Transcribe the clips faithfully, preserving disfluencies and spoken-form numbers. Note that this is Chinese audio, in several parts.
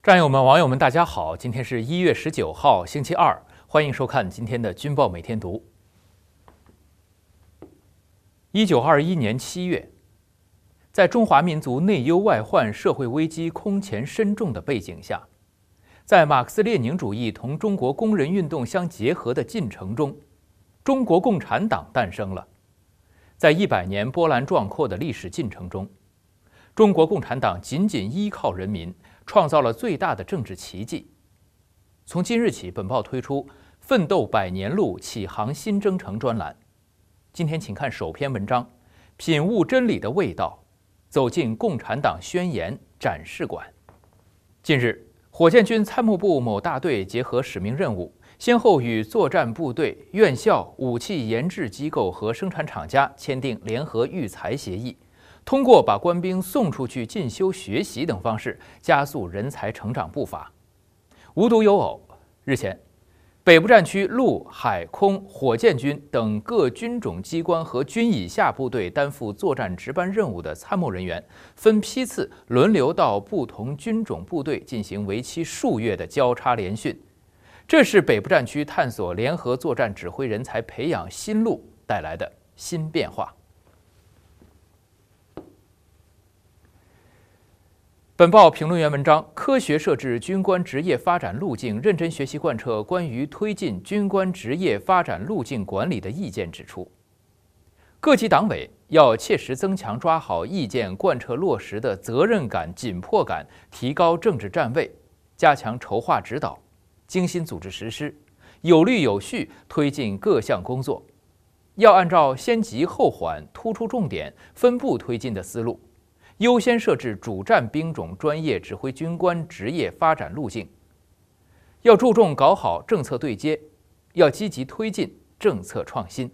战友们、网友们，大家好！今天是一月十九号，星期二，欢迎收看今天的《军报每天读》。一九二一年七月，在中华民族内忧外患、社会危机空前深重的背景下，在马克思列宁主义同中国工人运动相结合的进程中，中国共产党诞生了。在一百年波澜壮阔的历史进程中，中国共产党紧紧依靠人民，创造了最大的政治奇迹。从今日起，本报推出《奋斗百年路，启航新征程》专栏。今天请看首篇文章：品悟真理的味道，走进共产党宣言展示馆。近日，火箭军参谋部某大队结合使命任务，先后与作战部队、院校、武器研制机构和生产厂家签订联合育才协议，通过把官兵送出去进修学习等方式，加速人才成长步伐。无独有偶，日前，北部战区陆海空火箭军等各军种机关和军以下部队担负作战值班任务的参谋人员，分批次轮流到不同军种部队进行为期数月的交叉联训。这是北部战区探索联合作战指挥人才培养新路带来的新变化。本报评论员文章：科学设置军官职业发展路径，认真学习贯彻关于推进军官职业发展路径管理的意见指出，各级党委要切实增强抓好意见贯彻落实的责任感、紧迫感，提高政治站位，加强筹划指导，精心组织实施，有律有序推进各项工作。要按照先急后缓、突出重点、分步推进的思路，优先设置主战兵种专业指挥军官职业发展路径。要注重搞好政策对接，要积极推进政策创新。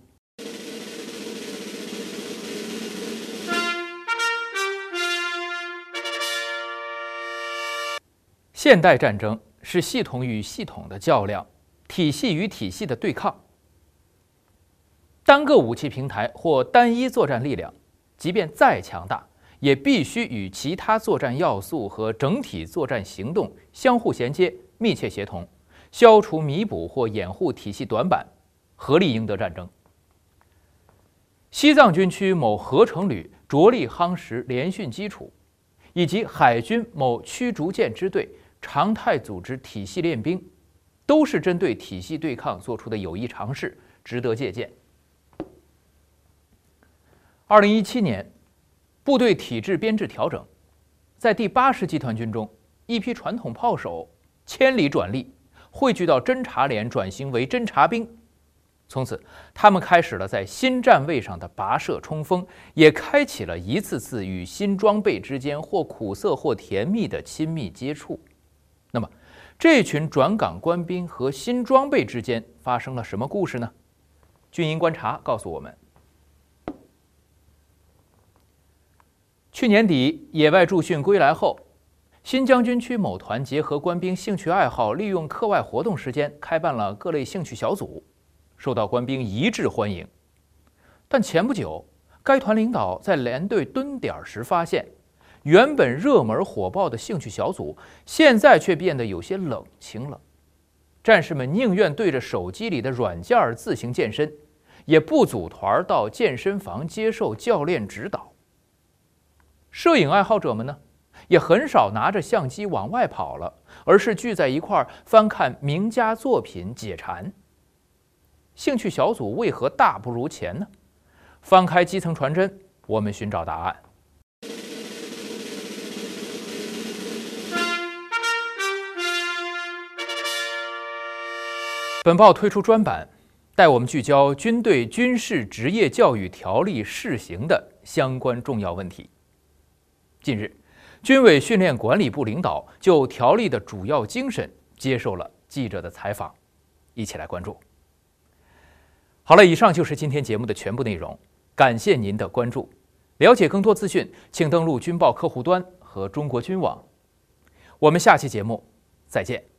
现代战争是系统与系统的较量，体系与体系的对抗。单个武器平台或单一作战力量，即便再强大，也必须与其他作战要素和整体作战行动相互衔接、密切协同，消除弥补或掩护体系短板，合力赢得战争。西藏军区某合成旅着力夯实联训基础，以及海军某驱逐舰支队常态组织体系练兵，都是针对体系对抗做出的有益尝试，值得借鉴。二零一七年，部队体制编制调整，在第八十集团军中，一批传统炮手千里转隶，汇聚到侦察连，转型为侦察兵。从此，他们开始了在新站位上的跋涉冲锋，也开启了一次次与新装备之间或苦涩或甜蜜的亲密接触。那么，这群转岗官兵和新装备之间发生了什么故事呢？军营观察告诉我们，去年底野外驻训归来后，新疆军区某团结合官兵兴趣爱好，利用课外活动时间开办了各类兴趣小组，受到官兵一致欢迎。但前不久，该团领导在连队蹲点时发现，原本热门火爆的兴趣小组，现在却变得有些冷清了。战士们宁愿对着手机里的软件自行健身，也不组团到健身房接受教练指导。摄影爱好者们呢，也很少拿着相机往外跑了，而是聚在一块儿翻看名家作品解馋。兴趣小组为何大不如前呢？翻开基层传真，我们寻找答案。本报推出专版，带我们聚焦军队军事职业教育条例试行的相关重要问题。近日，军委训练管理部领导就条例的主要精神接受了记者的采访，一起来关注。好了，以上就是今天节目的全部内容，感谢您的关注。了解更多资讯，请登录军报客户端和中国军网。我们下期节目再见。